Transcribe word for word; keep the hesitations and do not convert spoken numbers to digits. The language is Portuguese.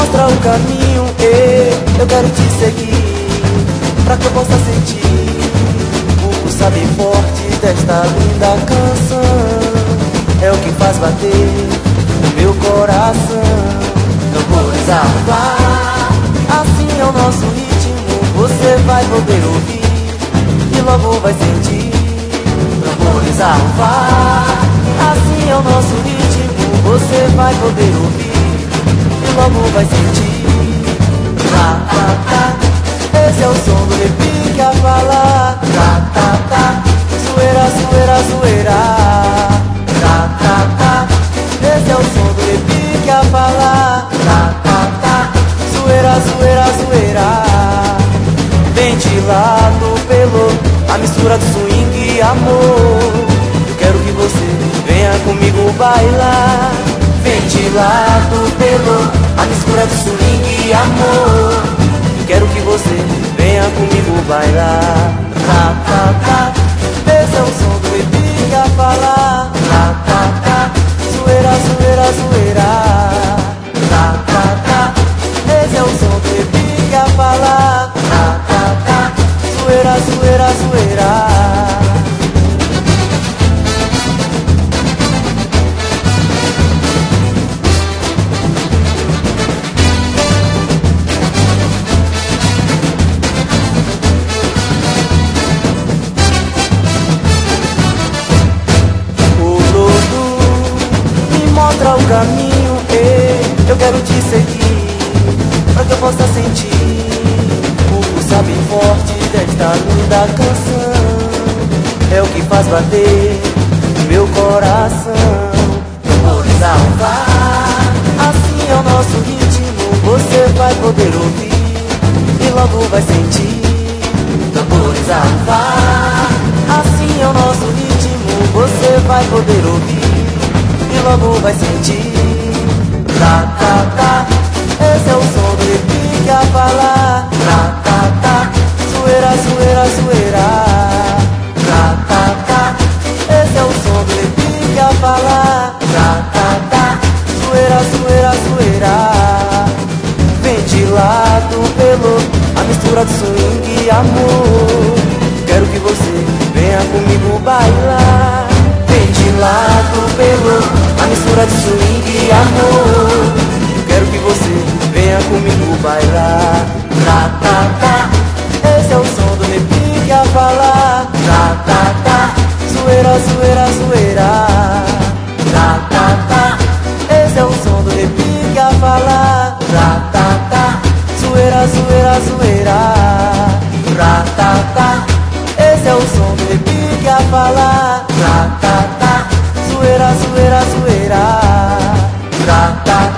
mostra o caminho, e eu quero te seguir, pra que eu possa sentir o pulsar bem forte desta linda canção. É o que faz bater o meu coração. Tambores a rufar, assim é o nosso ritmo, você vai poder ouvir e logo vai sentir. Tambores a rufar, assim é o nosso ritmo, você vai poder ouvir e logo vai sentir. Tá, tá, tá, esse é o som do repique a falar. Tá, tá, tá, zoeira, zoeira, zoeira. Tá, tá, tá, esse é o som do repique a falar. Tá, tá, tá, zoeira, zoeira, zoeira. Ventilado pelo a mistura do swing e amor. Eu quero que você venha comigo bailar. Ventilado pelo a mistura do swing e amor. Eu quero que você venha comigo bailar. Tá, tá, tá, esse é o som do repique a falar. Tá, tá, tá, zoeira, zoeira, zoeira. Tá, tá, tá, esse é o som do repique a falar. Tá, tá, tá, zoeira, zoeira, zoeira. Mostra o caminho, e eu quero te seguir, pra que eu possa sentir o pulsar bem forte desta linda canção. É o que faz bater o meu coração. Tambores a rufar, assim é o nosso ritmo, você vai poder ouvir e logo vai sentir. Tambores a rufar, assim é o nosso ritmo, você vai poder ouvir e logo vai sentir. Tá, tá, tá, esse é o som do repique a falar. Tá, tá, tá, zoeira, zoeira, zoeira. Tá, tá, tá, esse é o som do repique a falar. Tá, tá, tá, zoeira, zoeira, zoeira. Ventilado pelo a mistura de swing e amor. Quero que você venha comigo bailar. Ventilado pelo a mistura de swing e amor. Eu quero que você venha comigo bailar. Tá, tá, tá, esse é o som do repique a falar. Tá, tá, tá, zoeira, zoeira, zoeira. Tá, tá, tá, esse é o som do repique a falar. Tá, tá, tá, zoeira, zoeira, zoeira. Tá, tá, tá, esse é o som do repique a falar. Tá, tá, tá, zoeira, zoeira, zoeira. Tá, tá,